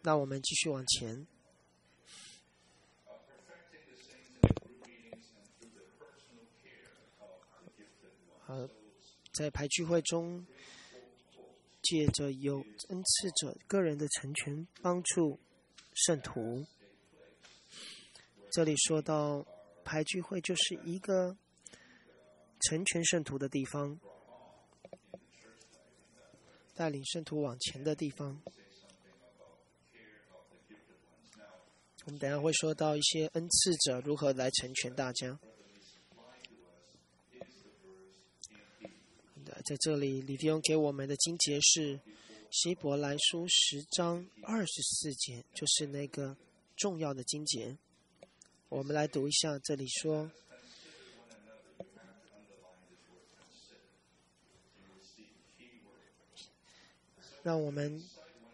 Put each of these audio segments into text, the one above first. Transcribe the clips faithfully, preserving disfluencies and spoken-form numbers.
那我们继续往前。呃，在排聚会中，借着有恩赐者个人的成全，帮助圣徒。这里说到排聚会就是一个成全圣徒的地方，带领圣徒往前的地方。我们等一下会说到一些恩赐者如何来成全大家。在这里，李弟兄给我们的经节是希伯来书十章二十四节，就是那个重要的经节。我们来读一下，这里说：让我们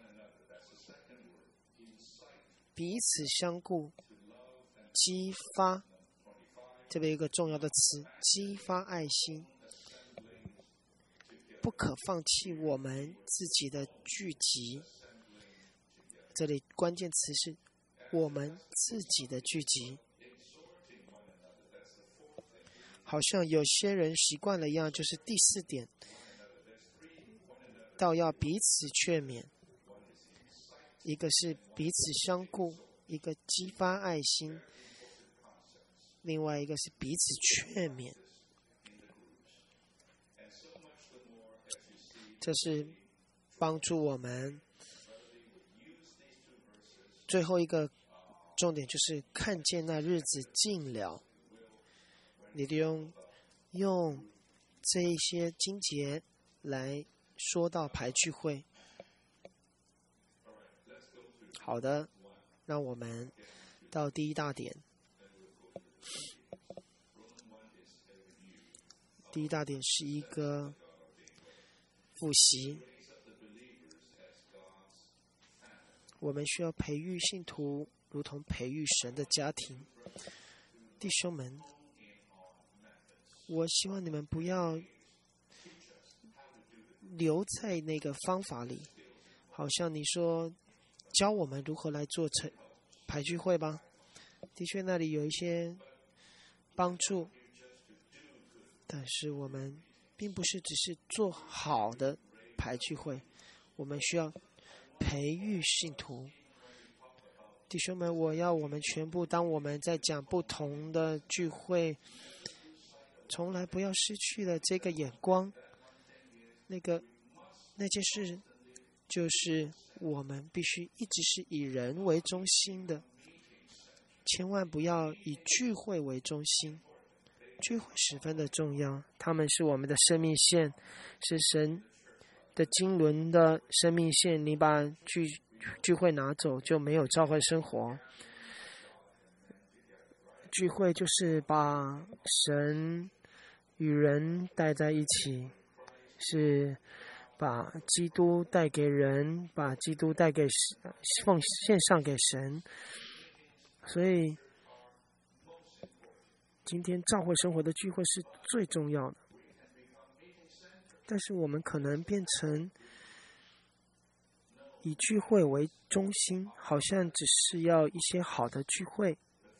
彼此相顾，激发，这边有一个重要的词，激发爱心。不可放弃我们自己的聚集，这里关键词是我们自己的聚集。好像有些人习惯了一样，就是第四点，倒要彼此劝勉。一个是彼此相顾，一个激发爱心，另外一个是彼此劝勉。这是帮助我们。最后一个重点就是看见那日子近了。你利用用这一些经节来说到排聚会。好的，让我们到第一大点。第一大点是一个复习，我们需要培育信徒，如同培育神的家庭。弟兄们，我希望你们不要留在那个方法里，好像你说教我们如何来做成排聚会吧，的确那里有一些帮助，但是我们并不是只是做好的排聚会，我们需要培育信徒。弟兄们，我要我们全部，当我们在讲不同的聚会，从来不要失去了这个眼光。那个那件事就是我们必须一直是以人为中心的，千万不要以聚会为中心。聚会十分的重要，他们是我们的生命线，是神的经纶的生命线。你把聚聚会拿走，就没有教会生活。聚会就是把神与人带在一起，是把基督带给人，把基督带给奉献上给神。所以今天教会生活的聚会是最重要的，但是我们可能变成以聚会为中心，好像只是要一些好的聚会。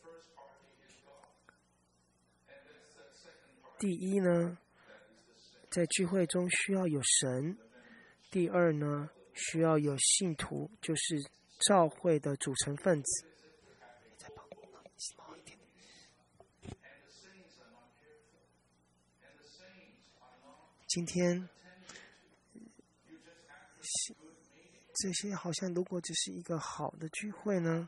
第一呢，在聚会中需要有神；第二呢，需要有信徒，就是教会的组成分子。今天这些好像如果只是一个好的聚会呢，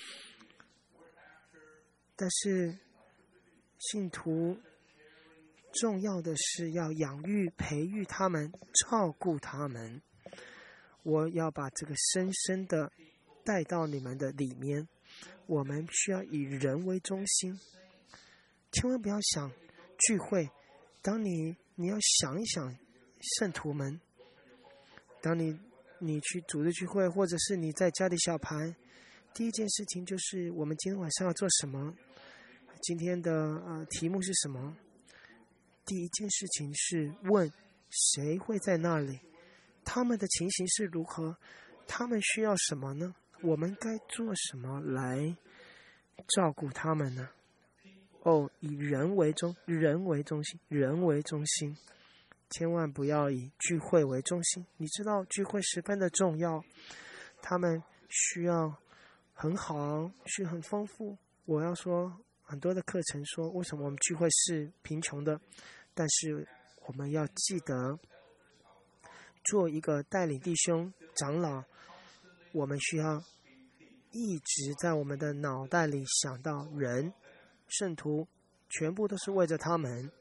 但是信徒重要的是要养育培育他们，照顾他们。我要把这个深深的带到你们的里面。我们需要以人为中心，千万不要想聚会。当你你要想一想圣徒们，当你你去组织聚会，或者是你在家里小排，第一件事情就是我们今天晚上要做什么，今天的呃题目是什么。第一件事情是问谁会在那里，他们的情形是如何，他们需要什么呢？ 我们该做什么来照顾他们呢？哦，以人为中，人为中心，人为中心，千万不要以聚会为中心。你知道聚会十分的重要，他们需要很好，需很丰富。我要说很多的课程说，为什么我们聚会是贫穷的？但是我们要记得，做一个带领弟兄长老，我们需要一直在我们的脑袋里想到人。圣徒全部都是为着他们。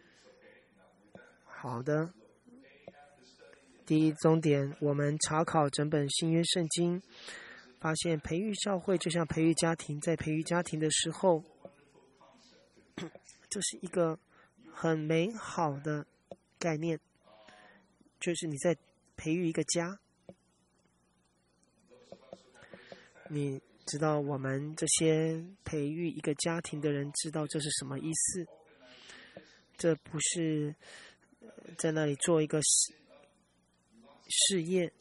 好的，第一重点，我们查考整本新约圣经，发现培育教会就像培育家庭，在培育家庭的时候，这是一个很美好的概念，就是你在培育一个家。你知道我们这些培育一个家庭的人知道这是什么意思？这不是在那里做一个事事业，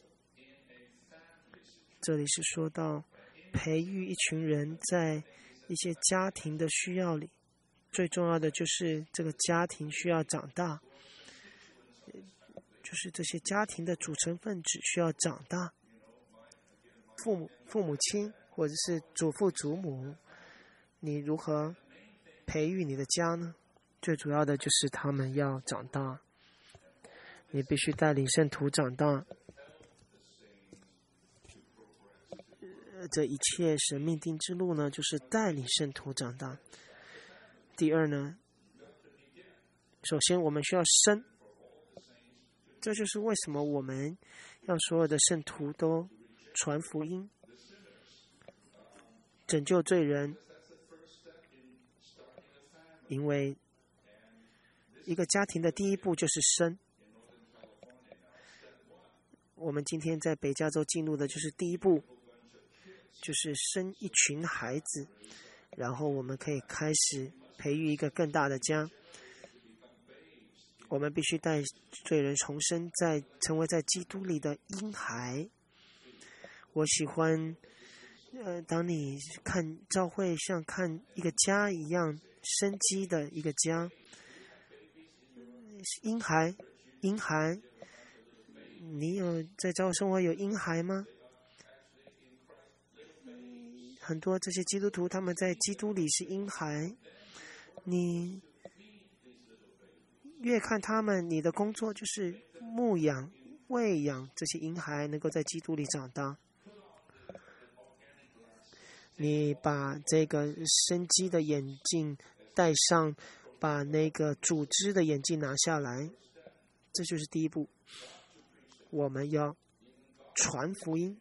这里是说到培育一群人在一些家庭的需要里，最重要的就是这个家庭需要长大，就是这些家庭的组成分子需要长大。父母、父母亲或者是祖父祖母，你如何培育你的家呢？最主要的就是他们要长大，你必须带领圣徒长大。这一切神命定之路呢，就是带领圣徒长大。第二呢，首先我们需要生，这就是为什么我们要所有的圣徒都传福音，拯救罪人。因为一个家庭的第一步就是生。我们今天在北加州进入的就是第一步，就是生一群孩子，然后我们可以开始培育一个更大的家。我们必须带罪人重生，在成为在基督里的婴孩。我喜欢，呃，当你看教会像看一个家一样生机的一个家。婴孩，婴孩，你有在教会生活有婴孩吗？很多这些基督徒他们在基督里是婴孩，你越看他们，你的工作就是牧养、喂养这些婴孩能够在基督里长大。你把这个生机的眼镜戴上，把那个组织的眼镜拿下来，这就是第一步。我们要传福音，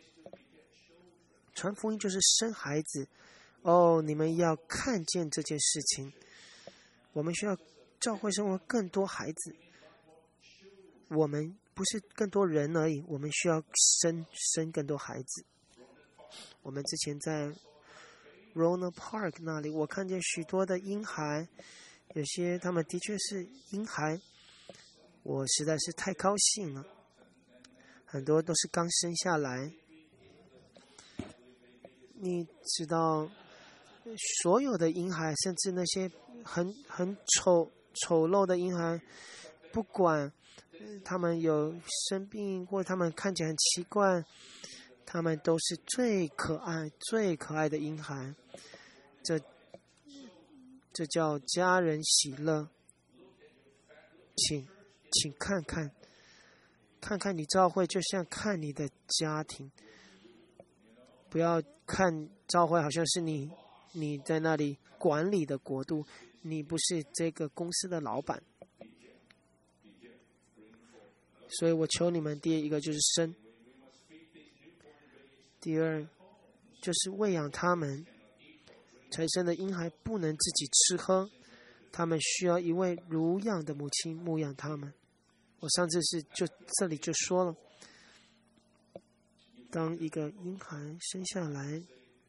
传福音就是生孩子。哦，你们要看见这件事情。我们需要教会生活更多孩子，我们不是更多人而已，我们需要生生更多孩子。我们之前在 Rona Park 那里，我看见许多的婴孩，有些他们的确是婴孩，我实在是太高兴了。很多都是刚生下来。你知道，所有的婴孩，甚至那些很很丑丑陋的婴孩，不管他们有生病或他们看起来很奇怪，他们都是最可爱、最可爱的婴孩。这这叫家人喜乐。请请看看，看看你教会，就像看你的家庭。不要看教会好像是你你在那里管理的国度，你不是这个公司的老板。所以我求你们，第一个就是生，第二就是喂养他们。才生的婴孩不能自己吃喝，他们需要一位乳养的母亲牧养他们。我上次是就这里就说了，当一个婴孩生下来，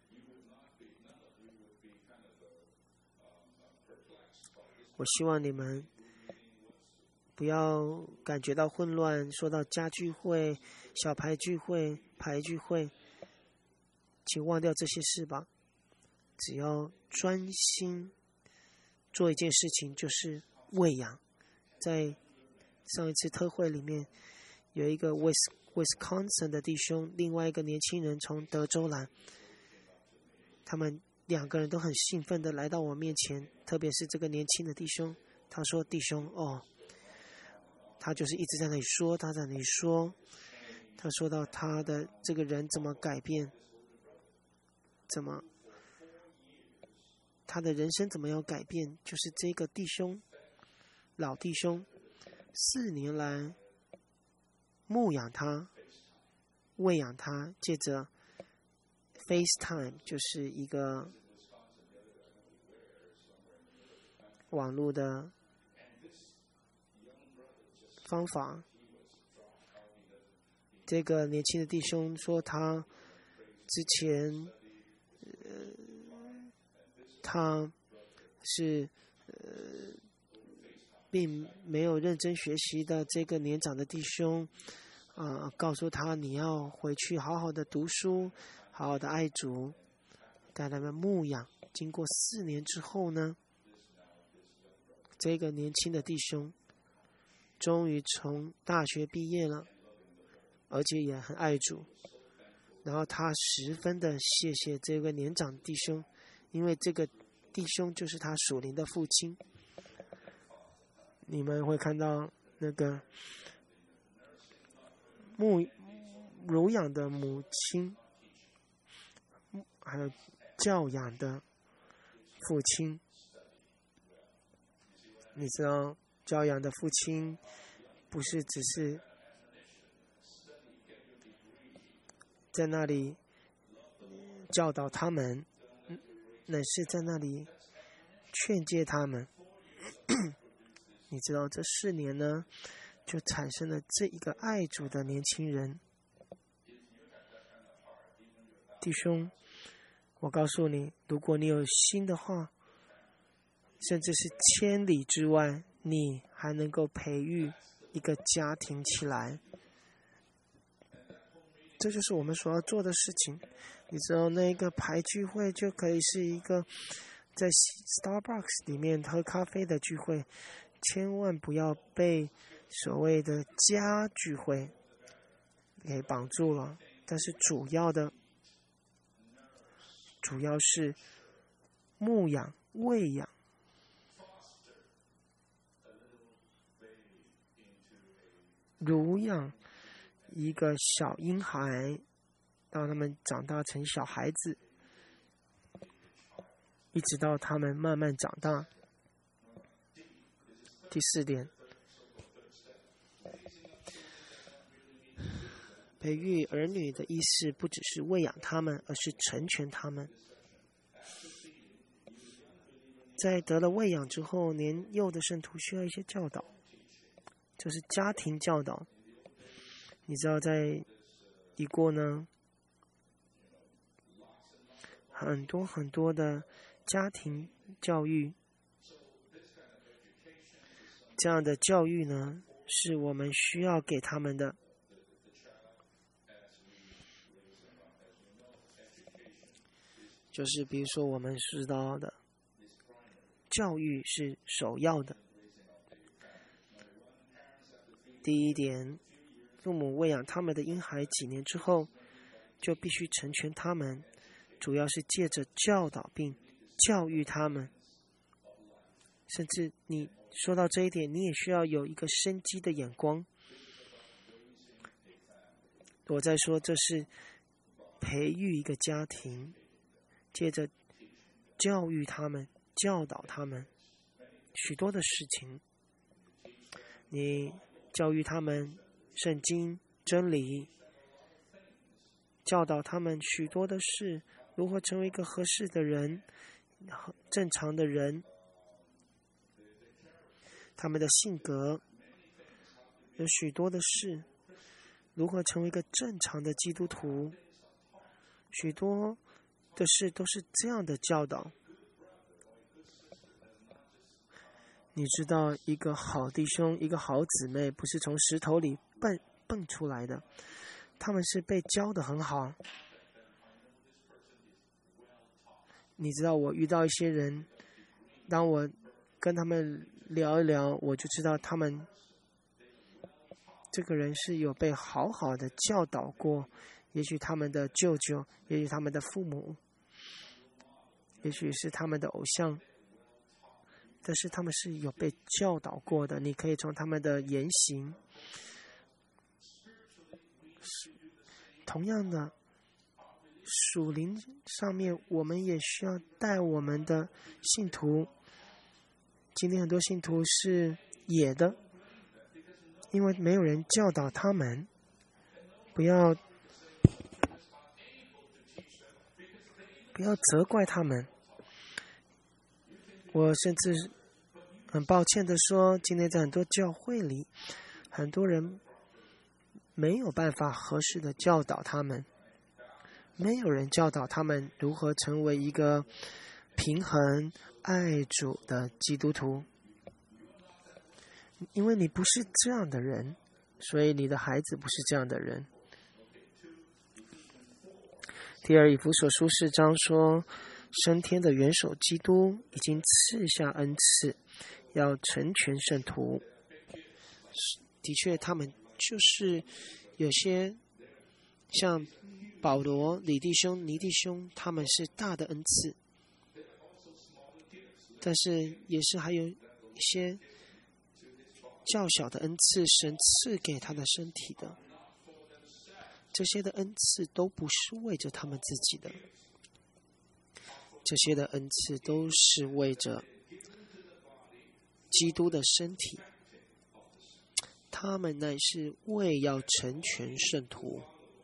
我希望你们不要感觉到混乱，说到家聚会、小牌聚会、牌聚会， 请忘掉这些事吧，只要专心做一件事情，就是喂养。在上一次特会里面，有一个 Wis Wisconsin 的弟兄，另外一个年轻人从德州来，他们两个人都很兴奋的来到我面前，特别是这个年轻的弟兄，他说：“弟兄，哦，他就是一直在那里说，他在那里说，他说到他的这个人怎么改变，怎么他的人生怎么样改变，就是这个弟兄，老弟兄，四年来牧养他，喂养他，借着 FaceTime 就是一个网络的方法。这个年轻的弟兄说，他之前，呃，他是呃，并没有认真学习的这个年长的弟兄，啊、呃，告诉他你要回去好好的读书，好好的爱主，带他们牧养。经过四年之后呢，这个年轻的弟兄终于从大学毕业了，而且也很爱主。然后他十分的谢谢这个年长弟兄，因为这个弟兄就是他属灵的父亲。你们会看到那个牧乳养的母亲，还有教养的父亲。你知道，教养的父亲不是只是在那里教导他们，乃是在那里劝诫他们。你知道，这四年呢，就产生了这一个爱主的年轻人。弟兄，我告诉你，如果你有心的话，甚至是千里之外，你还能够培育一个家庭起来。这就是我们所要做的事情。你知道，那个排聚会就可以是一个在 Starbucks 里面喝咖啡的聚会，千万不要被所谓的家聚会给绑住了。但是主要的，主要是牧养、喂养。乳养一个小婴孩，到他们长大成小孩子，一直到他们慢慢长大。第四点，培育儿女的意思不只是喂养他们，而是成全他们。在得了喂养之后，年幼的圣徒需要一些教导，就是家庭教导。你知道，在一过呢，很多很多的家庭教育，这样的教育呢，是我们需要给他们的。就是比如说我们知道的，教育是首要的。第一点，父母喂养他们的婴孩几年之后，就必须成全他们，主要是借着教导并教育他们。甚至你说到这一点，你也需要有一个生机的眼光。我在说，这是培育一个家庭，借着教育他们、教导他们许多的事情。你教育他们圣经真理，教导他们许多的事，如何成为一个合适的人、正常的人，他们的性格有许多的事，如何成为一个正常的基督徒，许多的事都是这样的教导。你知道，一个好弟兄、一个好姊妹不是从石头里蹦蹦出来的，他们是被教得很好。 你知道，我遇到一些人，当我跟他们聊一聊，我就知道他们这个人是有被好好的教导过，也许他们的舅舅，也许他们的父母，也许是他们的偶像，但是他们是有被教导过的。你可以从他们的言行，同样的，属灵上面，我们也需要带我们的信徒。今天很多信徒是野的，因为没有人教导他们，不要不要责怪他们。我甚至很抱歉的说，今天在很多教会里，很多人没有办法合适的教导他们，没有人教导他们如何成为一个平衡爱主的基督徒。因为你不是这样的人，所以你的孩子不是这样的人。第二，以弗所书四章说，升天的元首基督已经赐下恩赐，要成全圣徒。的确，他们就是有些像保罗、李弟兄、尼弟兄，他们是大的恩赐，但是也是还有一些较小的恩赐，神赐给他的身体的。这些的恩赐都不是为着他们自己的，这些的恩赐都是为着基督的身体，他们乃是为要成全圣徒。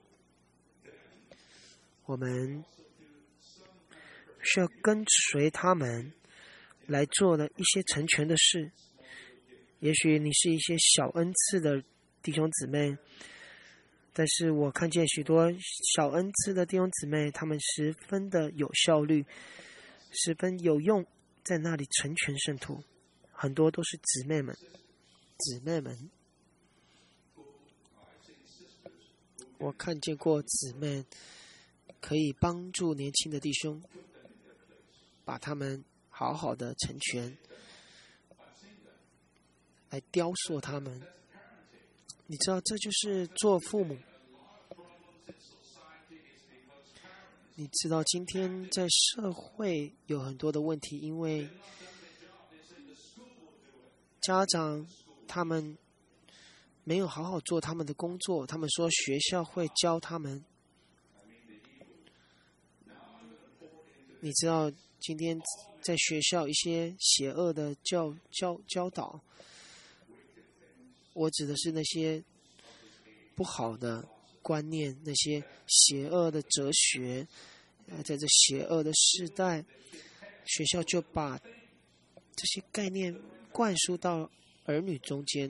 我们需要跟随他们来做的一些成全的事。也许你是一些小恩赐的弟兄姊妹，但是我看见许多小恩赐的弟兄姊妹，他们十分的有效率，十分有用，在那里成全圣徒。很多都是姊妹们，姊妹们，我看见过姊妹可以帮助年轻的弟兄，把他们好好的成全，来雕塑他们。你知道，这就是做父母。你知道，今天在社会有很多的问题，因为家长他们没有好好做他们的工作，他们说学校会教他们。你知道，今天在学校一些邪恶的教教教导，我指的是那些不好的观念，那些邪恶的哲学。在这邪恶的时代，学校就把这些概念灌输到儿女中间。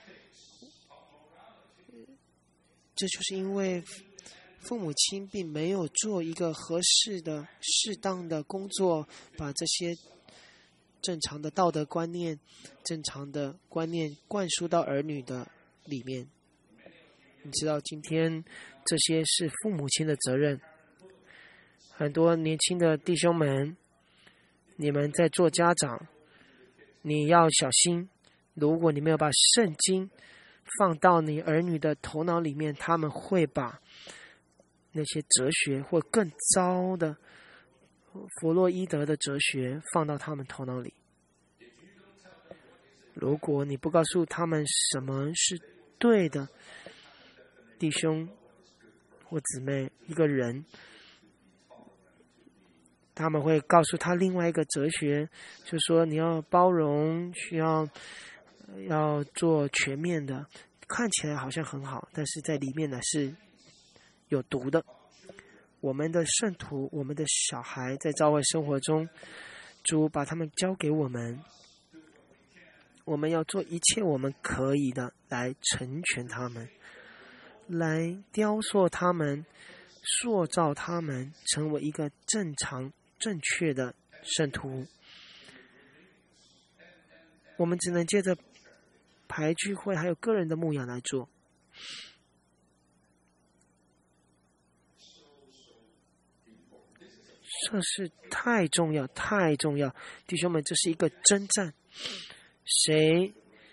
这就是因为父母亲并没有做一个合适的、适当的工作，把这些正常的道德观念、正常的观念灌输到儿女的里面。你知道，今天这些是父母亲的责任。很多年轻的弟兄们，你们在做家长，你要小心，如果你没有把圣经放到你儿女的头脑里面，他们会把那些哲学或更糟的弗洛伊德的哲学放到他们头脑里。如果你不告诉他们什么是对的，弟兄或姊妹，一个人，他们会告诉他另外一个哲学，就是说你要包容，需要要做全面的，看起来好像很好，但是在里面呢是有毒的。我们的圣徒，我们的小孩在教会生活中，主把他们交给我们，我们要做一切我们可以的来成全他们，来雕塑他们，塑造他们成为一个正常正确的圣徒。我们只能借着排聚会还有个人的牧养来做。 这是太重要，太重要，弟兄们，这是一个征战，谁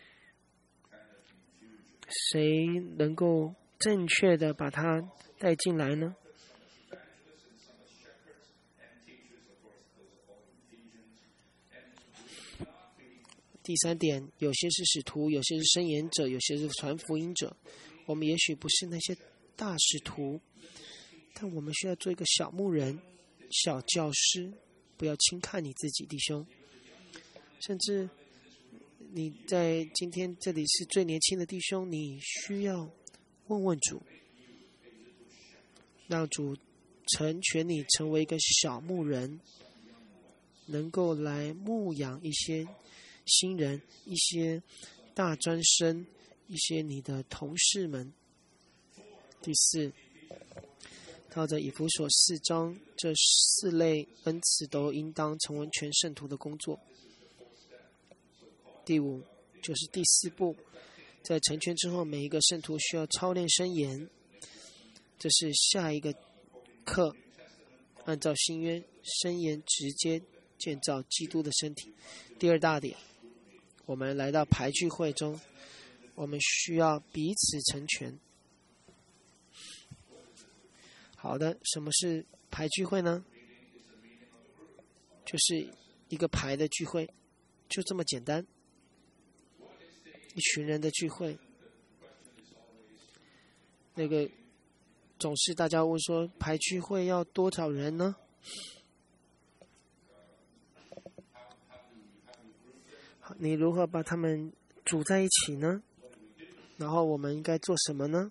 谁能够正确的把它带进来呢？第三点，有些是使徒，有些是申言者，有些是传福音者。我们也许不是那些大使徒，但我们需要做一个小牧人、小教师，不要轻看你自己，弟兄。甚至你在今天这里是最年轻的弟兄，你需要问问主，让主成全你成为一个小牧人，能够来牧养一些新人，一些大专生，一些你的同事们。第四，照着以弗所四章，这四类恩赐都应当成为全圣徒的工作。第五，就是第四步，在成全之后，每一个圣徒需要操练申言，这是下一个课。按照新约，申言直接建造基督的身体。第二大点，我们来到排聚会中，我们需要彼此成全。好的，什么是排聚会呢？就是一个排的聚会，就这么简单。一群人的聚会，那个总是大家问说，排聚会要多少人呢？好，你如何把他们组在一起呢？然后我们应该做什么呢？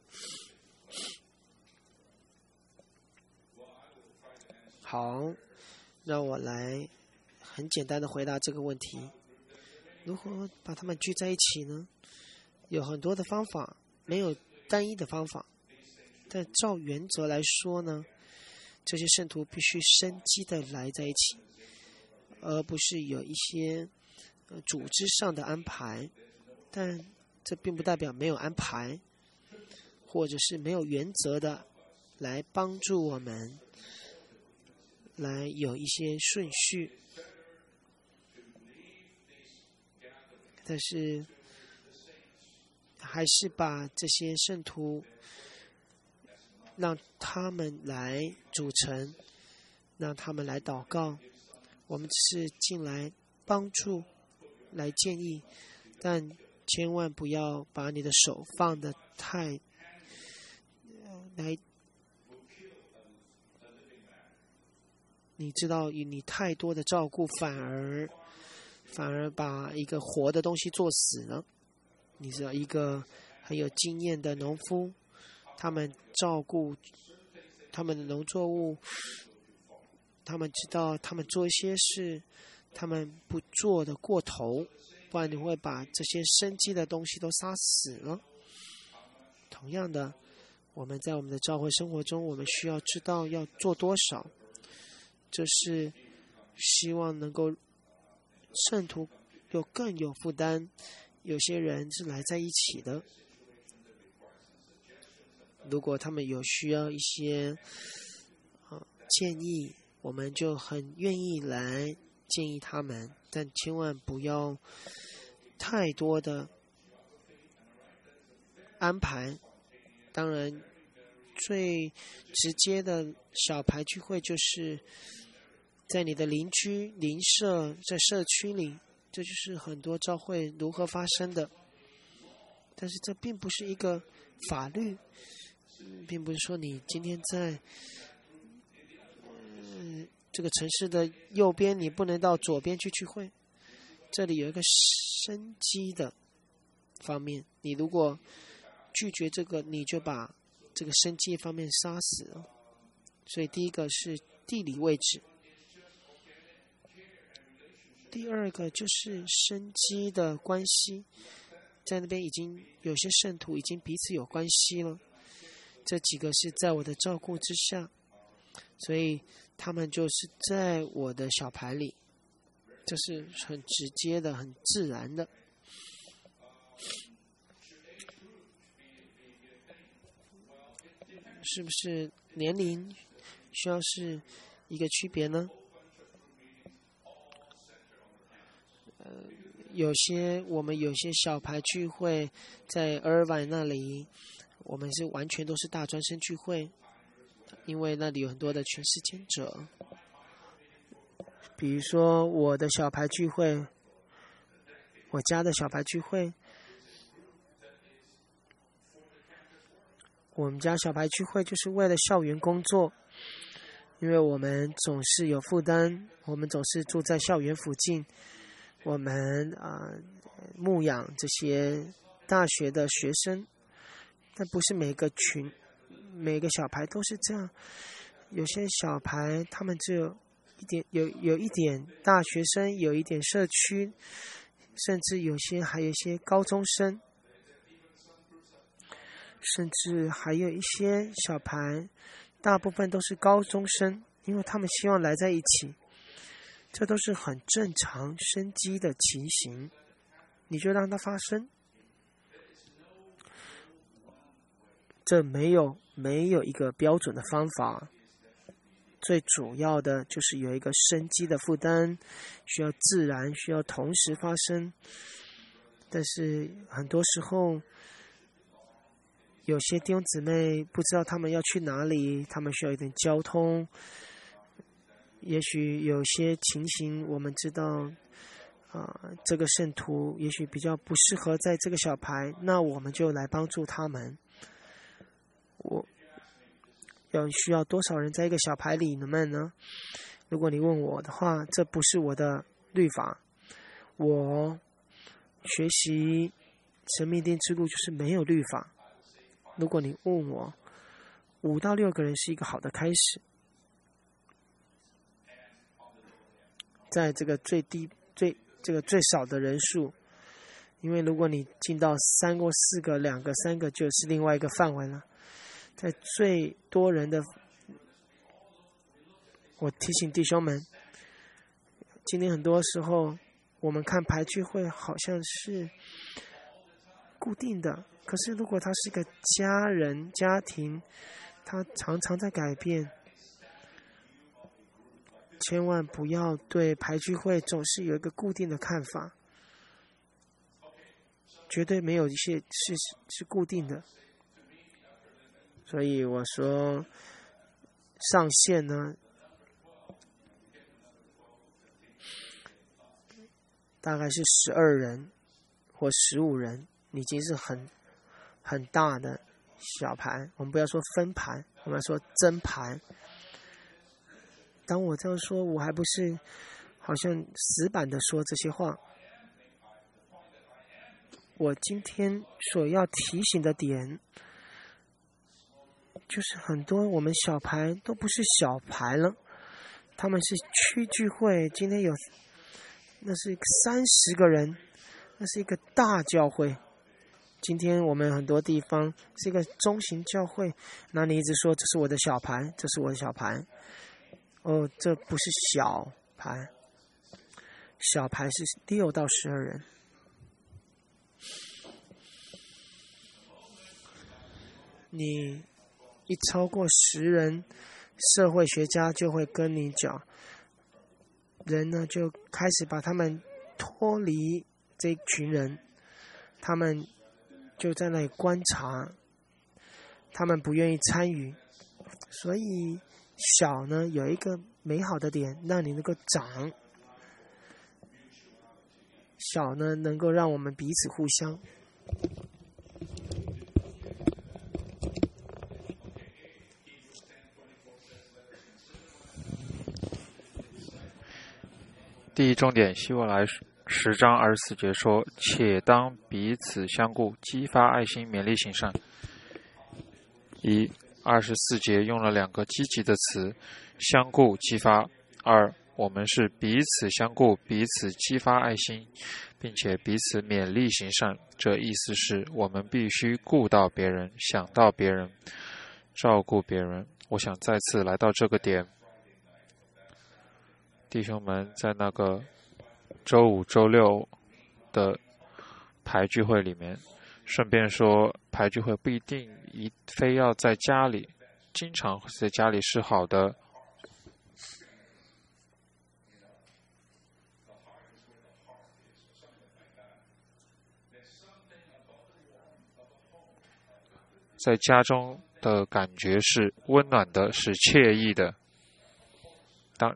好，让我来很简单的回答这个问题。如何把他们聚在一起呢？有很多的方法，没有单一的方法。但照原则来说呢，这些圣徒必须生机的来在一起，而不是有一些、呃、组织上的安排。但这并不代表没有安排，或者是没有原则的来帮助我们，来有一些顺序。但是还是把这些圣徒让他们来组成，让他们来祷告，我们只是进来帮助，来建议，但千万不要把你的手放得太来，你知道以你太多的照顾，反而反而把一个活的东西做死了。你知道一个很有经验的农夫，他们照顾他们的农作物，他们知道他们做一些事，他们不做的过头，不然你会把这些生机的东西都杀死了。同样的，我们在我们的教会生活中，我们需要知道要做多少，这是希望能够圣徒有更有负担。有些人是来在一起的，如果他们有需要一些、呃、建议，我们就很愿意来建议他们，但千万不要太多的安排。当然最直接的小排聚会就是在你的邻居邻舍，在社区里，这就是很多教会如何发生的。但是这并不是一个法律，并不是说你今天在、呃、这个城市的右边，你不能到左边去聚会。这里有一个生机的方面，你如果拒绝这个，你就把这个生机方面杀死了。所以第一个是地理位置，第二个就是生机的关系，在那边已经有些圣徒已经彼此有关系了，这几个是在我的照顾之下，所以他们就是在我的小牌里，这是很直接的，很自然的。是不是年龄需要是一个区别呢？呃，有些我们有些小牌聚会在Irvine那里，我们是完全都是大专生聚会，因为那里有很多的全世界者。比如说我的小牌聚会，我家的小牌聚会，我们家小牌聚会就是为了校园工作，因为我们总是有负担，我们总是住在校园附近，我们啊、呃、牧养这些大学的学生，但不是每个群每个小牌都是这样，有些小牌他们只有一点有有一点大学生，有一点社区，甚至有些还有一些高中生，甚至还有一些小牌大部分都是高中生，因为他们希望来在一起，这都是很正常生机的情形，你就让它发生，这没有没有一个标准的方法，最主要的就是有一个生机的负担，需要自然，需要同时发生。但是很多时候，有些弟兄姊妹不知道他们要去哪里，他们需要一点交通。也许有些情形我们知道，啊、呃，这个圣徒也许比较不适合在这个小牌，那我们就来帮助他们。我要需要多少人在一个小牌里面呢？如果你问我的话，这不是我的律法。我学习神命定之路就是没有律法。如果你问我，五到六个人是一个好的开始，在这个最低最这个最少的人数，因为如果你进到三或四个、两个、三个，就是另外一个范围了。在最多人的，我提醒弟兄们，今天很多时候我们看牌聚会好像是固定的，可是如果他是一个家人家庭，他常常在改变，千万不要对牌聚会总是有一个固定的看法，绝对没有一些是是固定的。所以我说上限呢，大概是十二人或十五人，已经是很很大的小牌。我们不要说分盘，我们要说真盘。当我这样说，我还不是好像死板的说这些话。我今天所要提醒的点，就是很多我们小牌都不是小牌了，他们是区聚会，今天有那是三十个人，那是一个大教会。今天我们很多地方是一个中型教会，那你一直说这是我的小牌，这是我的小牌，哦，这不是小牌，小牌是六到十二人。你一超过十人，社会学家就会跟你讲，人呢就开始把他们脱离这一群人，他们就在那里观察，他们不愿意参与。所以小呢有一个美好的点，让你能够长。小呢能够让我们彼此互相。 第一重点，希伯来十章二十四节说，且当彼此相顾，激发爱心，勉励行善。一、二十四节用了两个积极的词，相顾、激发。二、我们是彼此相顾，彼此激发爱心，并且彼此勉励行善。这意思是我们必须顾到别人，想到别人，照顾别人。我想再次来到这个点。弟兄们，在那个周五、周六的牌聚会里面，顺便说，牌聚会不一定一非要在家里，经常在家里是好的。 在家中的感觉是温暖的，是惬意的。当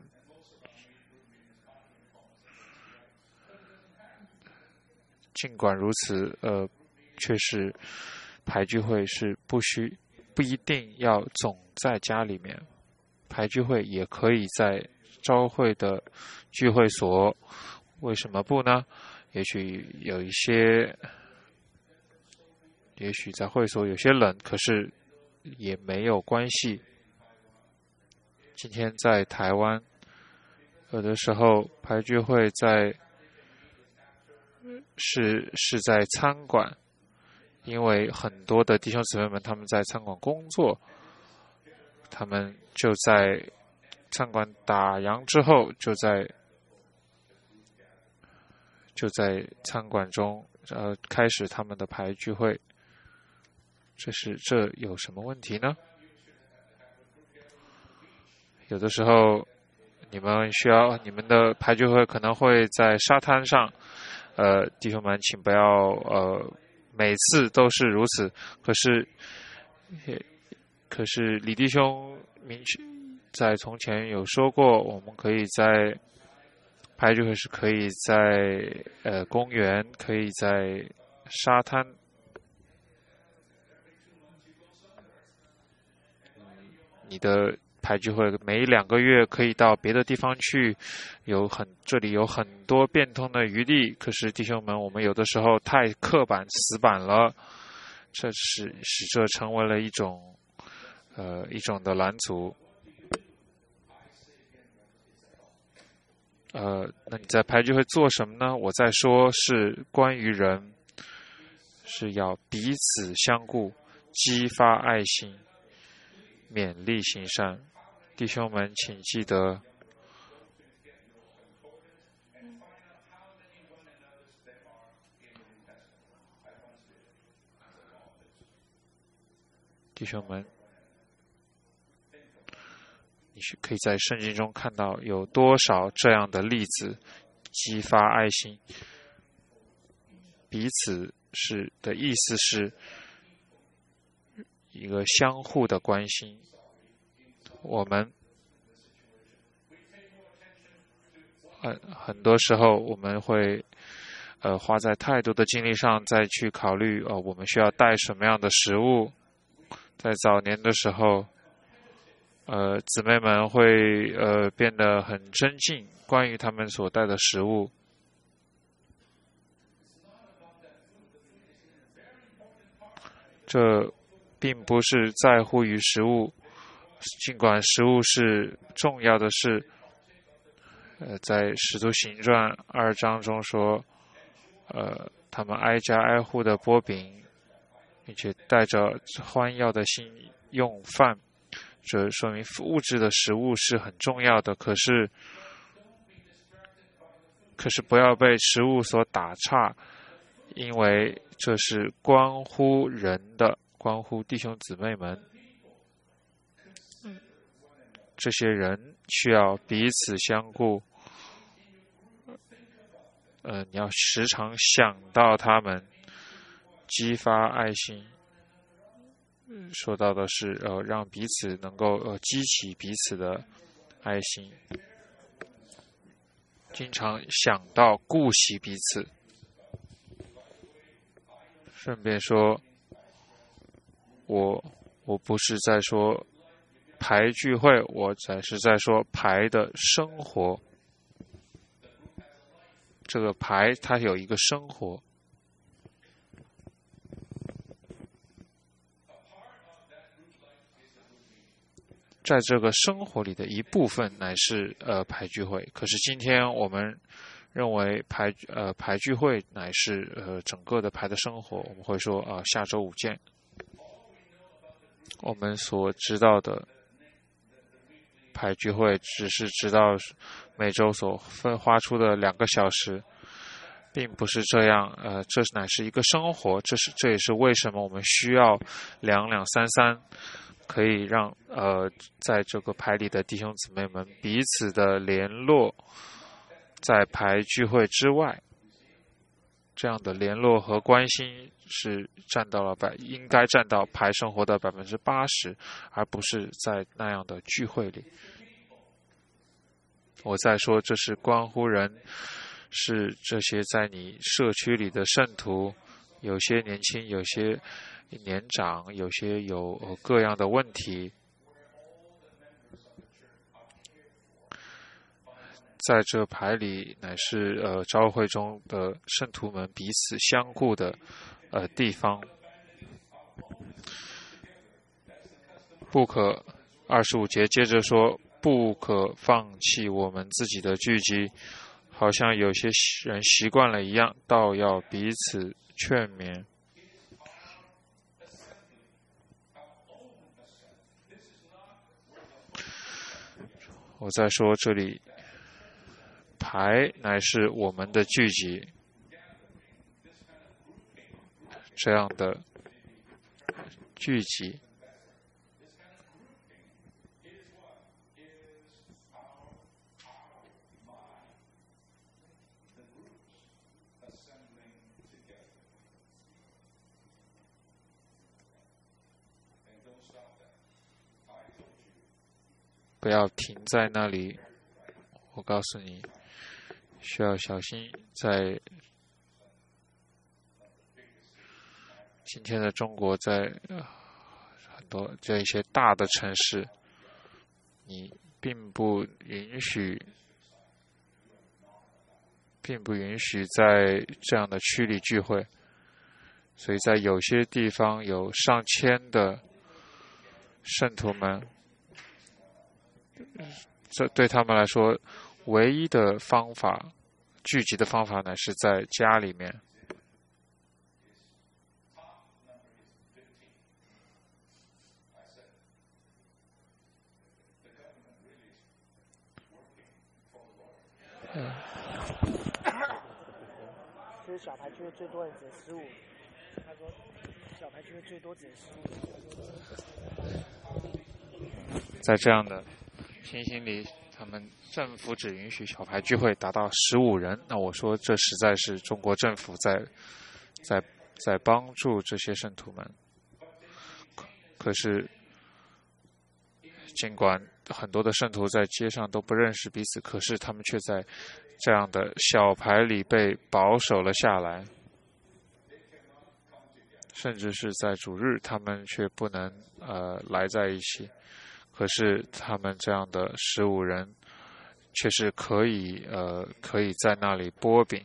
尽管如此，呃，却是排聚会是不需不一定要总在家里面，排聚会也可以在朝会的聚会所。为什么不呢？也许有一些，也许在会所有些冷，可是也没有关系。今天在台湾，有的时候排聚会在是是在餐馆，因为很多的弟兄姊妹们他们在餐馆工作，他们就在餐馆打烊之后，就在就在餐馆中呃开始他们的排聚会。这是这有什么问题呢？有的时候你们需要你们的排聚会可能会在沙滩上，呃，弟兄们请不要呃每次都是如此。可是，可是李弟兄明确在从前有说过，我们可以在排聚会是可以在呃公园，可以在沙滩。你的排聚会每两个月可以到别的地方去，有很这里有很多变通的余地。可是弟兄们，我们有的时候太刻板死板了，这使使这成为了一种呃一种的拦阻。呃，那你在排聚会做什么呢？我在说是关于人，是要彼此相顾，激发爱心，勉励行善。弟兄们请记得，弟兄们，你是可以在圣经中看到有多少这样的例子，激发爱心。彼此是的意思是一个相互的关心。我们呃很多时候我们会呃花在太多的精力上，再去考虑呃我们需要带什么样的食物。在早年的时候，呃姊妹们会呃变得很尊敬关于他们所带的食物。这并不是在乎于食物，尽管食物是重要的事。呃，在使徒行传二章中说，呃，他们挨家挨户的拨饼，并且带着欢要的心用饭。这说明物质的食物是很重要的，可是，可是不要被食物所打岔，因为这是关乎人的，关乎弟兄姊妹们。这些人需要彼此相顾，呃，你要时常想到他们，激发爱心。说到的是，呃，让彼此能够呃激起彼此的爱心，经常想到顾惜彼此。顺便说，我我不是在说排聚会，我只是在说排的生活。这个排它有一个生活，在这个生活里的一部分乃是呃排聚会。可是今天我们认为排呃排聚会乃是呃整个的排的生活，我们会说啊、呃、下周五见。我们所知道的排聚会只是知道每周所分花出的两个小时，并不是这样。呃，这乃是一个生活，这是这也是为什么我们需要两两三三，可以让呃在这个排里的弟兄姊妹们彼此的联络，在排聚会之外。 这样的联络和关心是占到了百，应该占到牌生活的百分之八十，而不是在那样的聚会里。我再说，这是关乎人，是这些在你社区里的圣徒，有些年轻，有些年长，有些有各样的问题。在这牌里，乃是呃教会中的圣徒们彼此相顾的呃地方。不可，二十五节接着说，不可放弃我们自己的聚集，好像有些人习惯了一样，倒要彼此劝勉。我再说，这里牌乃是我们的聚集，这样的聚集不要停在那里，我告诉你，需要小心。在今天的中国，在很多这一些大的城市，你并不允许，并不允许在这样的区里聚会，所以在有些地方有上千的圣徒们。这对他们来说，唯一的方法，聚集的方法呢，是在家里面。嗯。 就是小牌聚会最多人只有十五，他说小牌聚会最多只有十五。 在这样的情形里，他们政府只允许小牌聚会达到十五人。那我说，这实在是中国政府在在在帮助这些圣徒们。可是，尽管很多的圣徒在街上都不认识彼此，可是他们却在这样的小牌里被保守了下来。甚至是在主日，他们却不能呃来在一起。可是他们这样的十五人，却是可以呃可以在那里擘饼。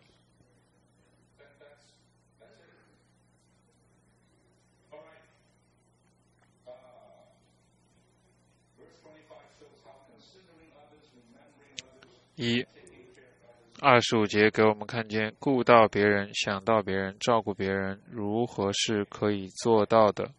一二十五节给我们看见，顾到别人、想到别人、照顾别人，如何是可以做到的。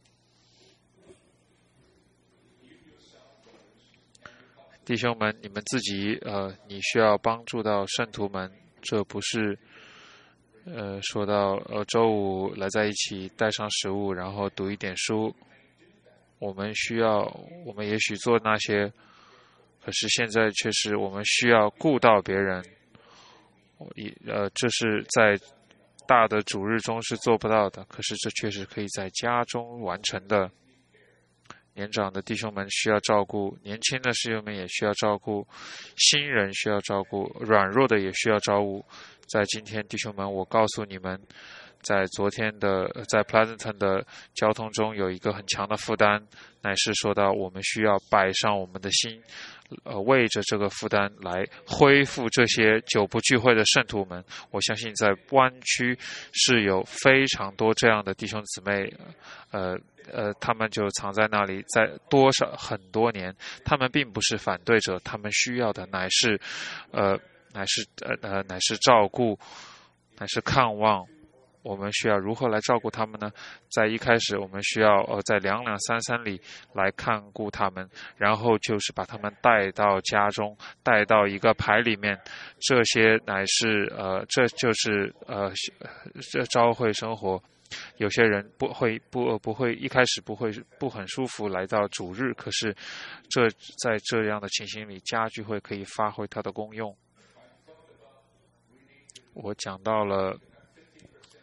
弟兄们，你们自己呃，你需要帮助到圣徒们，这不是呃说到呃周五来在一起带上食物，然后读一点书。我们需要，我们也许做那些，可是现在却是我们需要顾到别人。呃，这是在大的主日中是做不到的，可是这确实可以在家中完成的。年长的弟兄们需要照顾，年轻的弟兄们也需要照顾，新人需要照顾，软弱的也需要照顾。在今天，弟兄们，我告诉你们，在昨天的在 Pleasanton 的交通中有一个很强的负担，乃是说到我们需要摆上我们的心，呃，为着这个负担来恢复这些久不聚会的圣徒们。我相信在湾区是有非常多这样的弟兄姊妹，呃呃，他们就藏在那里，在多少很多年，他们并不是反对者，他们需要的乃是，呃，乃是呃呃乃是照顾，乃是看望。我们需要如何来照顾他们呢？在一开始，我们需要呃在两两三三里来看顾他们，然后就是把他们带到家中，带到一个牌里面。这些乃是呃，这就是呃这朝会生活。有些人不会不不会一开始不会不很舒服来到主日，可是这在这样的情形里，家聚会可以发挥它的功用。我讲到了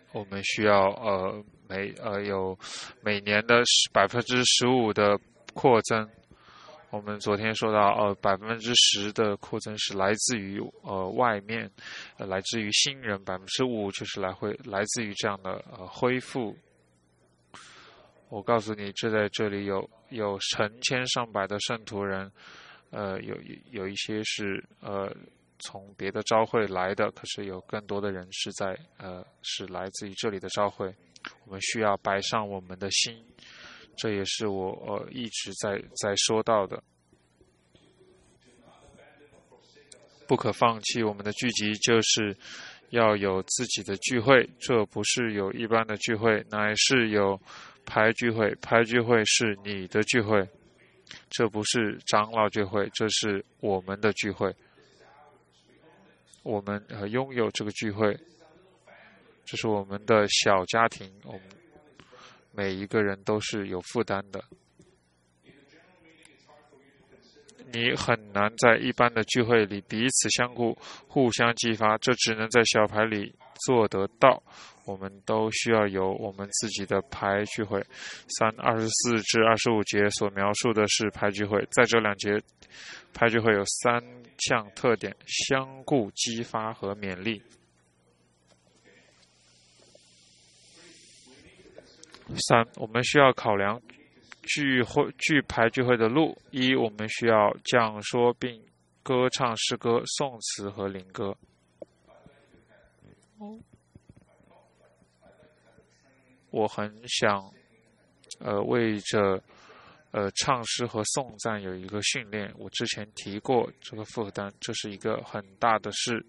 我们需要呃每呃有每年的百分之十五的扩增。我们昨天说到，呃百分之十的扩增是来自于呃外面，呃来自于新人，百分之五就是来会来自于这样的呃恢复。我告诉你，这在这里有有成千上百的圣徒人，呃有有一些是呃。从别的召会来的，可是有更多的人是在呃是来自于这里的召会。我们需要摆上我们的心，这也是我呃一直在在说到的。不可放弃我们的聚集，就是要有自己的聚会。这不是有一般的聚会，乃是有排聚会。排聚会是你的聚会，这不是长老聚会，这是我们的聚会。我们呃拥有这个聚会，这是我们的小家庭，我们每一个人都是有负担的。你很难在一般的聚会里彼此相顾、互相激发，这只能在小牌里做得到。我们都需要有我们自己的排聚会。三二十四至二十五节所描述的是排聚会，在这两节，排聚会有三项特点：相顾、激发和勉励。三，我们需要考量聚会聚排聚会的路。一，我们需要讲说并歌唱诗歌、颂词和灵歌。我很想，呃，为着呃唱诗和颂赞有一个训练。我之前提过这个负担，这是一个很大的事。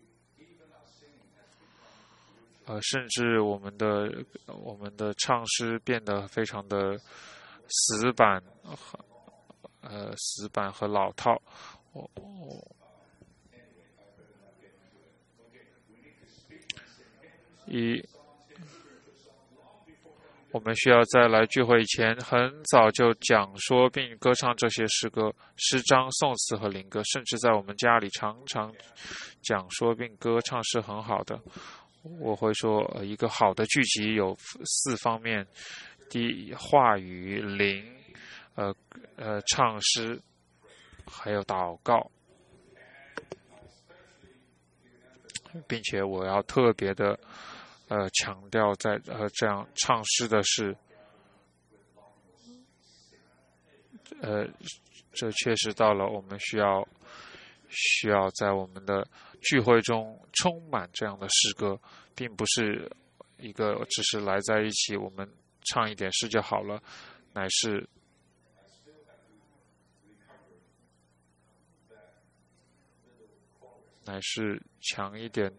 呃，甚至我们的我们的唱诗变得非常的死板，呃，死板和老套。我我一。我们需要在来聚会前很早就讲说并歌唱这些诗歌、诗章、颂词和灵歌，甚至在我们家里常常讲说并歌唱是很好的。我会说，呃、一个好的聚集有四方面：第一，话语、灵，呃呃，唱诗，还有祷告，并且我要特别的。呃，强调在呃这样唱诗的是，呃，这确实到了我们需要需要在我们的聚会中充满这样的诗歌，并不是一个只是来在一起我们唱一点诗就好了，乃是乃是强一点。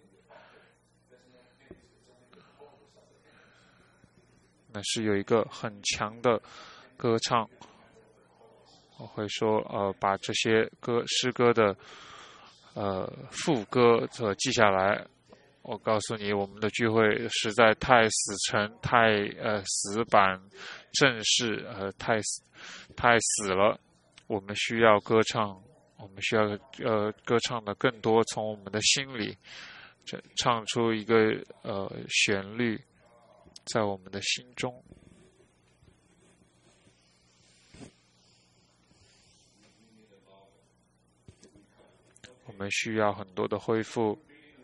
乃是有一个很强的歌唱，我会说，呃，把这些歌诗歌的呃副歌呃记下来。我告诉你，我们的聚会实在太死沉、太呃死板、正式，呃太太死了。我们需要歌唱，我们需要呃歌唱的更多，从我们的心里，这唱出一个呃旋律。在我们的心中，我们需要很多的恢复。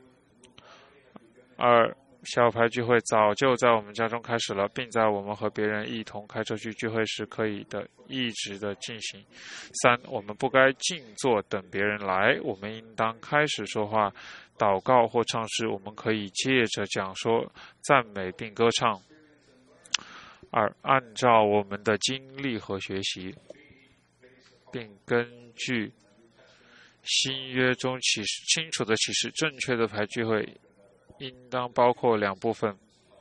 二，小牌聚会早就在我们家中开始了，并在我们和别人一同开车去聚会时可以的一直的进行。三，我们不该静坐等别人来，我们应当开始说话。祷告或唱诗，我们可以借着讲说、赞美并歌唱。二，按照我们的经历和学习，并根据新约中启示清楚的启示，正确的排聚会应当包括两部分。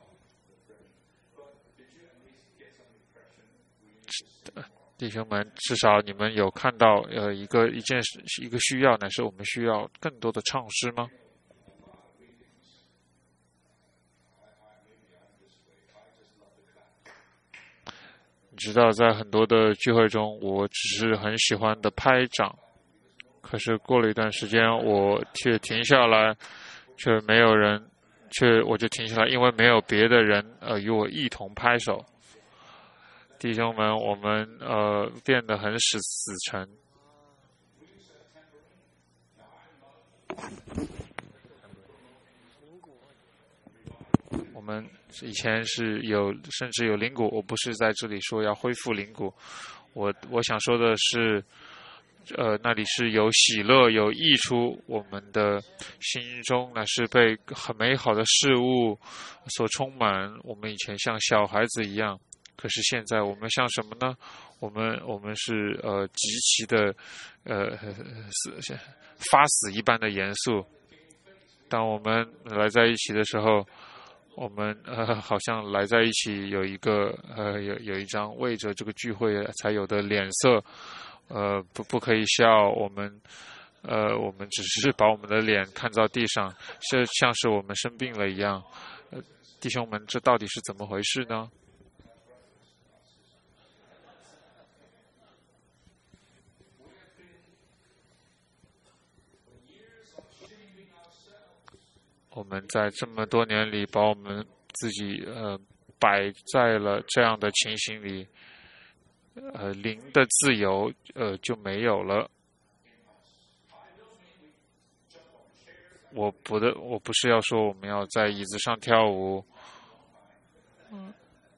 弟兄们，至少你们有看到呃一个一件事一个需要，乃是我们需要更多的唱诗吗？你知道，在很多的聚会中，我只是很喜欢的拍掌，可是过了一段时间，我却停下来，却没有人却我就停下来，因为没有别的人呃与我一同拍手。弟兄们，我们呃变得很死死沉。我们以前是有甚至有灵骨，我不是在这里说要恢复灵骨，我我想说的是。呃，那里是有喜乐、有益处，我们的心中乃是被很美好的事物所充满。我们以前像小孩子一样，可是现在我们像什么呢？我们我们是呃极其的呃死发死一般的严肃。当我们来在一起的时候，我们呃好像来在一起有一个呃有有一张为着这个聚会才有的脸色。呃，不，不可以笑。我们，呃，我们只是把我们的脸看到地上，是像是我们生病了一样。呃，弟兄们，这到底是怎么回事呢？我们在这么多年里，把我们自己呃摆在了这样的情形里。呃，灵的自由，呃，就没有了。我不的，我不是要说我们要在椅子上跳舞。嗯。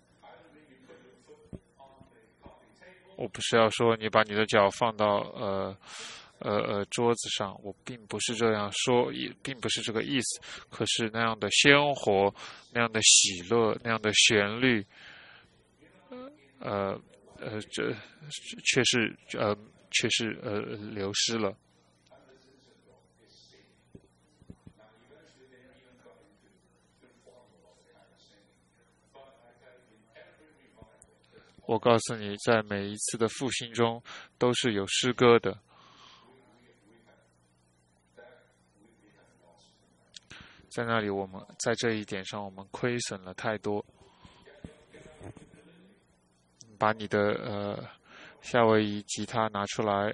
我不是要说你把你的脚放到呃呃呃桌子上，我并不是这样说，也并不是这个意思。可是那样的鲜活，那样的喜乐，那样的旋律，呃。呃，这却是呃，却是呃流失了。我告诉你，在每一次的复兴中，都是有诗歌的。在那里，我们在这一点上，我们亏损了太多。把你的呃夏威夷吉他拿出来。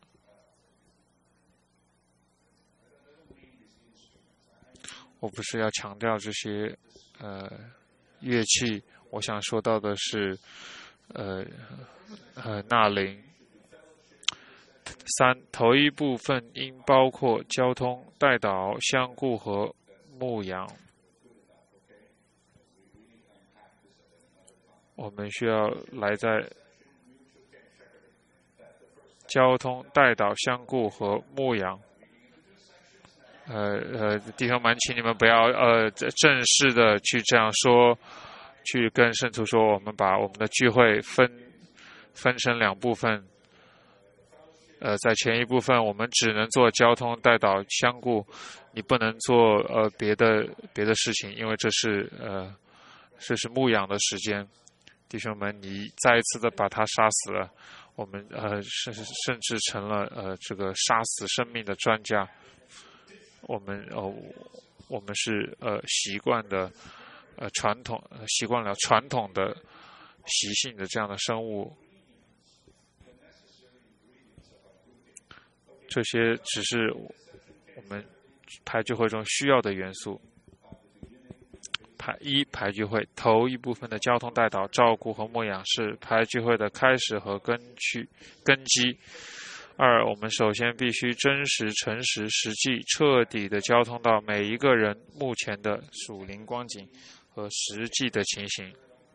我不是要强调这些呃乐器，我想说到的是呃呃纳灵。三，头一部分应包括交通、代祷、相顾和牧养。我们需要来在交通、代祷、相顾和牧养。呃呃，弟兄们，请你们不要呃正式的去这样说，去跟圣徒说，我们把我们的聚会分分成两部分。呃，在前一部分，我们只能做交通、代祷、相顾，你不能做呃别的别的事情，因为这是呃这是牧养的时间。弟兄们，你再一次的把他杀死了，我们呃甚甚至成了呃这个杀死生命的专家。我们呃我们是呃习惯的呃传统呃习惯了传统的习性的这样的生物，这些只是我们排聚会中需要的元素。排一排聚会头一部分的交通代祷、照顾和牧养是排聚会的开始和根据根基。二，我们首先必须真实、诚实、实际、彻底的交通到每一个人目前的属灵光景和实际的情形。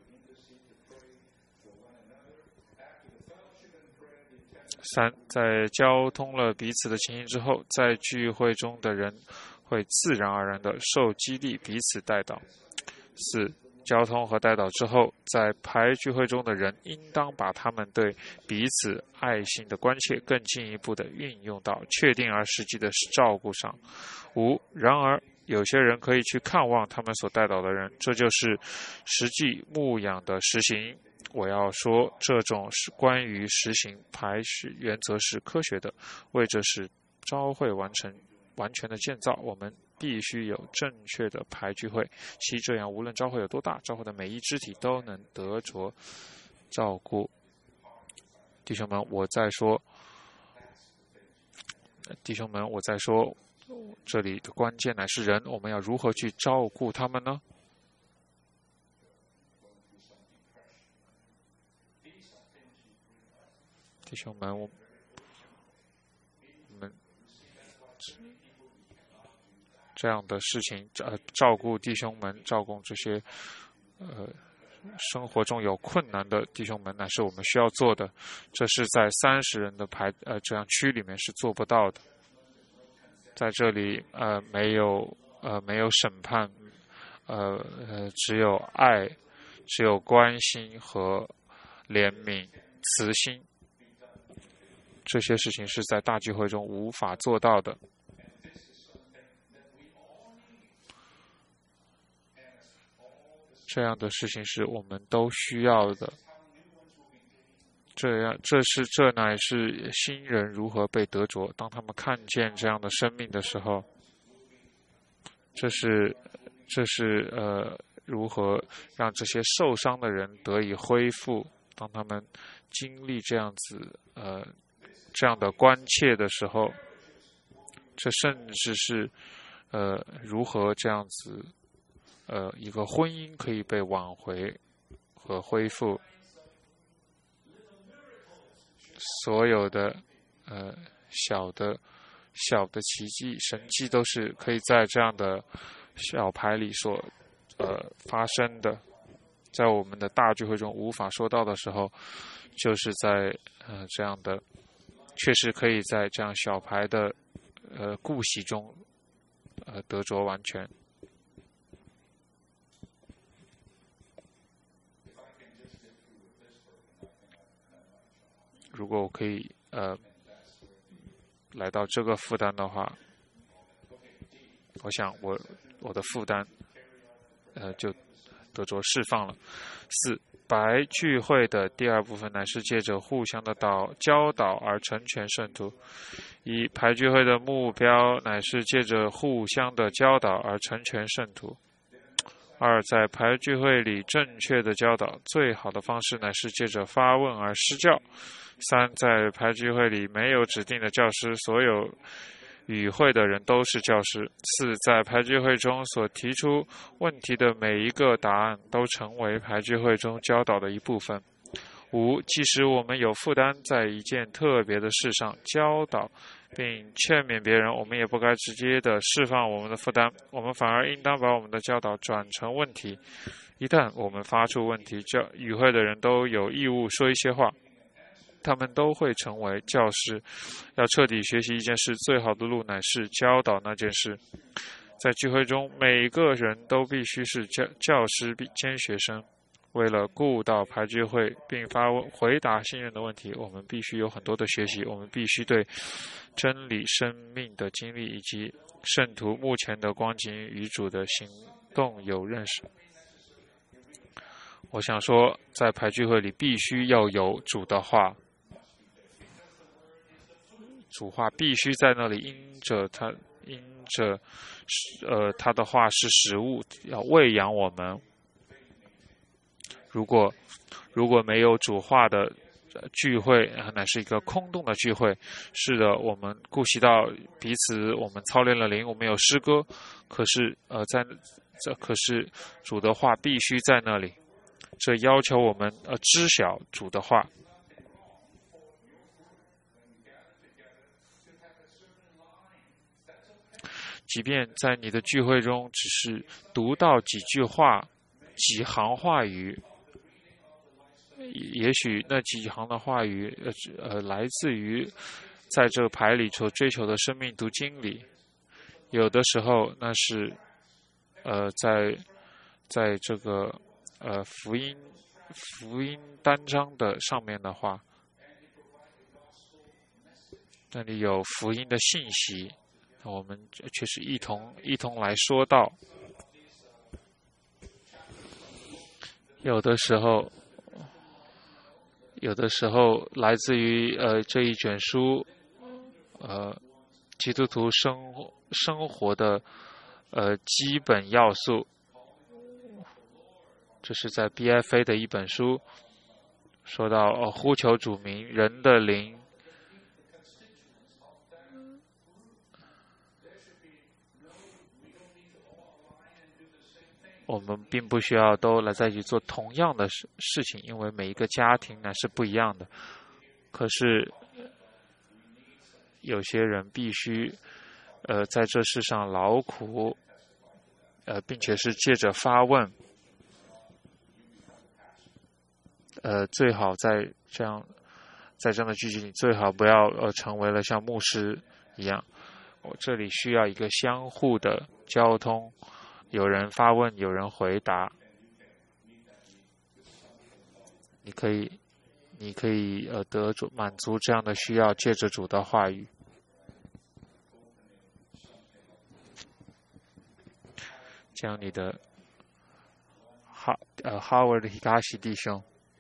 三，在交通了彼此的情形之后，在聚会中的人会自然而然的受激励，彼此代祷。四，交通和代祷之后，在排聚会中的人应当把他们对彼此爱心的关切更进一步的运用到确定而实际的照顾上。五，然而有些人可以去看望他们所代祷的人，这就是实际牧养的实行。我要说，这种是关于实行排序原则是科学的，为着使召会完成完全的建造，我们必须有正确的排聚会，其这样无论召会有多大，召会的每一肢体都能得着照顾。弟兄们，我在说，弟兄们，我在说， 这里的关键乃是人，我们要如何去照顾他们呢？弟兄们，我们这样的事情，呃，照顾弟兄们，照顾这些呃生活中有困难的弟兄们，乃是我们需要做的。这是在三十人的排呃这样区里面是做不到的。在这里，呃，没有呃没有审判，呃呃，只有爱，只有关心和怜悯、慈心。这些事情是在大聚会中无法做到的。这样的事情是我们都需要的。这样，这是这乃是新人如何被得着。当他们看见这样的生命的时候，这是这是呃如何让这些受伤的人得以恢复。当他们经历这样子呃这样的关切的时候，这甚至是呃如何这样子呃一个婚姻可以被挽回和恢复。所有的呃小的小的奇迹神迹都是可以在这样的小牌里所呃发生的。在我们的大聚会中无法说到的时候，就是在呃这样的确实可以在这样小牌的呃顾惜中呃得着完全。如果我可以呃来到这个负担的话，我想我我的负担呃就得着释放了。四、白聚会的第二部分乃是借着互相的导教导而成全圣徒。一、白聚会的目标乃是借着互相的教导而成全圣徒。二、在白聚会里正确的教导最好的方式乃是借着发问而施教。三、在白聚会里没有指定的教师，所有与会的人都是教师。四、在白聚会中所提出问题的每一个答案都成为白聚会中教导的一部分。五、即使我们有负担在一件特别的事上教导并劝勉别人，我们也不该直接的释放我们的负担，我们反而应当把我们的教导转成问题。一旦我们发出问题，教与会的人都有义务说一些话，他们都会成为教师。要彻底学习一件事，最好的路乃是教导那件事。在聚会中，每个人都必须是教教师兼学生。为了顾到白聚会并发问回答新人的问题，我们必须有很多的学习。我们必须对真理、生命的经历以及圣徒目前的光景与主的行动有认识。我想说，在白聚会里必须要有主的话，主话必须在那里，因着他，因着呃他的话是食物，要喂养我们。如果如果没有主话的聚会，乃是一个空洞的聚会。是的，我们顾惜到彼此，我们操练了灵，我们有诗歌，可是呃在这可是主的话必须在那里，这要求我们呃知晓主的话。即便在你的聚会中只是读到几句话、几行话语，也许那几行的话语呃呃来自于在这个牌里所追求的生命读经里，有的时候那是呃在在这个呃福音福音单章的上面的话，那里有福音的信息，我们却是一同一同来说道。有的时候有的时候来自于呃这一卷书，呃基督徒生活生活的呃基本要素。这是在 B F A 的一本书，说到呃呼求主名，人的灵我们并不需要都来在一起做同样的事事情，因为每一个家庭呢是不一样的。可是有些人必须呃在这世上劳苦，呃，并且是借着发问，呃，最好在这样在这样的聚集里，最好不要呃成为了像牧师一样。我这里需要一个相互的交通，有人发问，有人回答。你可以，你可以呃得主满足这样的需要，借着主的话语。这样你的哈呃 Howard Higashi 弟兄，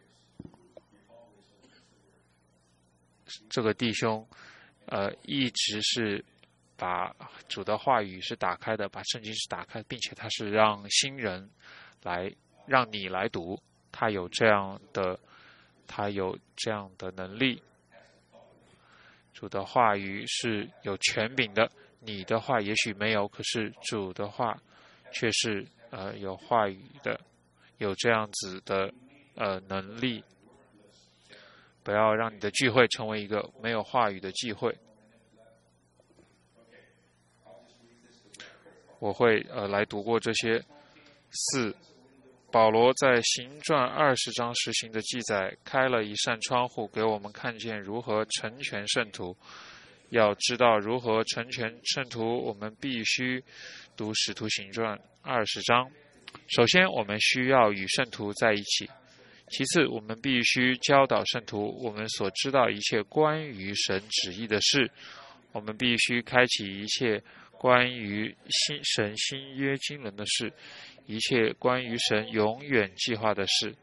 这个弟兄呃一直是把主的话语是打开的，把圣经是打开，并且他是让新人来让你来读，他有这样的他有这样的能力。主的话语是有权柄的，你的话也许没有，可是主的话却是呃有话语的，有这样子的呃能力。不要让你的聚会成为一个没有话语的聚会。我会呃来读过这些。四，保罗在行传二十章实行的记载，开了一扇窗户，给我们看见如何成全圣徒。要知道如何成全圣徒，我们必须读使徒行传二十章。首先，我们需要与圣徒在一起；其次，我们必须教导圣徒我们所知道一切关于神旨意的事。我们必须开启一切关于新神新约经纶的事，一切关于神永远计划的事。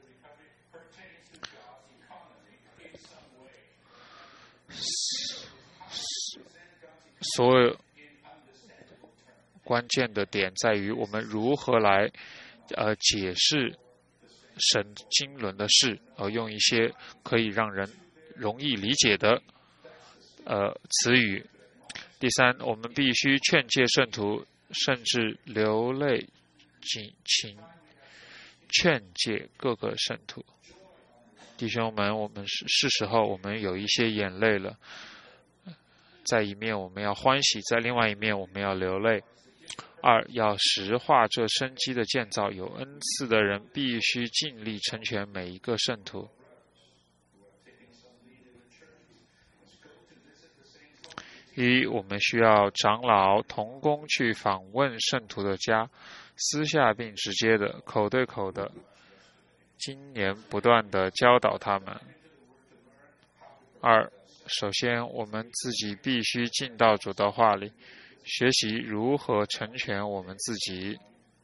所有关键的点在于我们如何来呃解释神经纶的事，而用一些可以让人容易理解的呃词语。第三，我们必须劝诫圣徒，甚至流泪请请劝诫各个圣徒。弟兄们，我们是是时候我们有一些眼泪了，在一面我们要欢喜，在另外一面我们要流泪。二，要实化这生机的建造，有恩赐的人必须尽力成全每一个圣徒。一，我们需要长老同工去访问圣徒的家，私下并直接的、口对口的，今年不断的教导他们。二，首先我们自己必须进到主的话里，学习如何成全我们自己。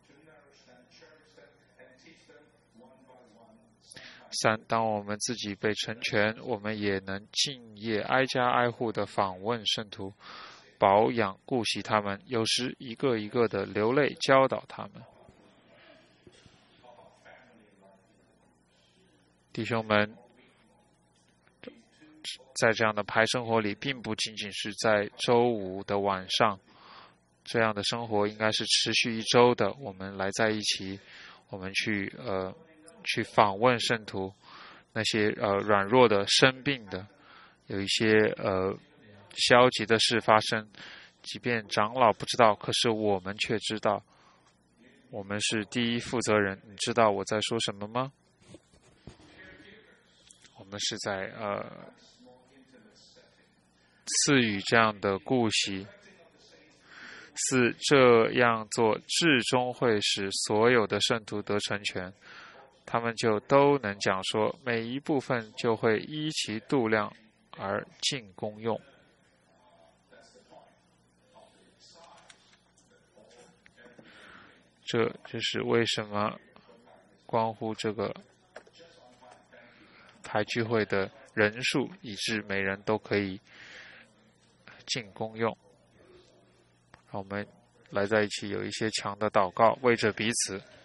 三，当我们自己被成全，我们也能敬业挨家挨户的访问圣徒，保养顾惜他们，有时一个一个的流泪教导他们。弟兄们，在这样的排生活里，并不仅仅是在周五的晚上，这样的生活应该是持续一周的。我们来在一起，我们去呃去访问圣徒，那些呃软弱的、生病的，有一些呃消极的事发生，即便长老不知道，可是我们却知道。我们是第一负责人，你知道我在说什么吗？我们是在呃赐予这样的顾惜。四，这样做至终会使所有的圣徒得成全，他们就都能讲说，每一部分就会依其度量而尽功用。这就是为什么关乎这个排聚会的人数，以致每人都可以尽功用。让我们来在一起有一些强的祷告，为着彼此。